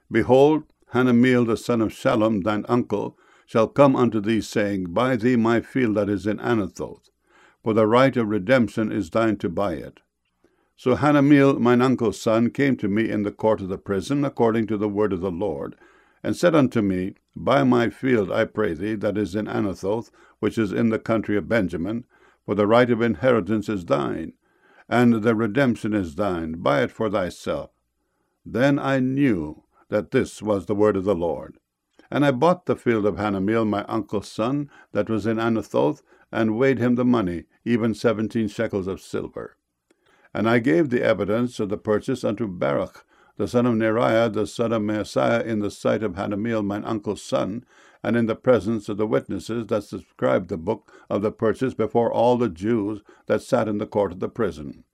Behold, Hanameel the son of Shallum, thine uncle, shall come unto thee, saying, Buy thee my field that is in Anathoth, for the right of redemption is thine to buy it. So Hanameel, mine uncle's son, came to me in the court of the prison, according to the word of the Lord, and said unto me, Buy my field, I pray thee, that is in Anathoth, which is in the country of Benjamin, for the right of inheritance is thine, and the redemption is thine. Buy it for thyself. Then I knew that this was the word of the Lord. And I bought the field of Hanameel, my uncle's son, that was in Anathoth, and weighed him the money, even 17 shekels of silver. And I gave the evidence of the purchase unto Baruch, the son of Neriah, the son of Maaseiah, in the sight of Hanameel, mine uncle's son, and in the presence of the witnesses that subscribed the book of the purchase before all the Jews that sat in the court of the prison.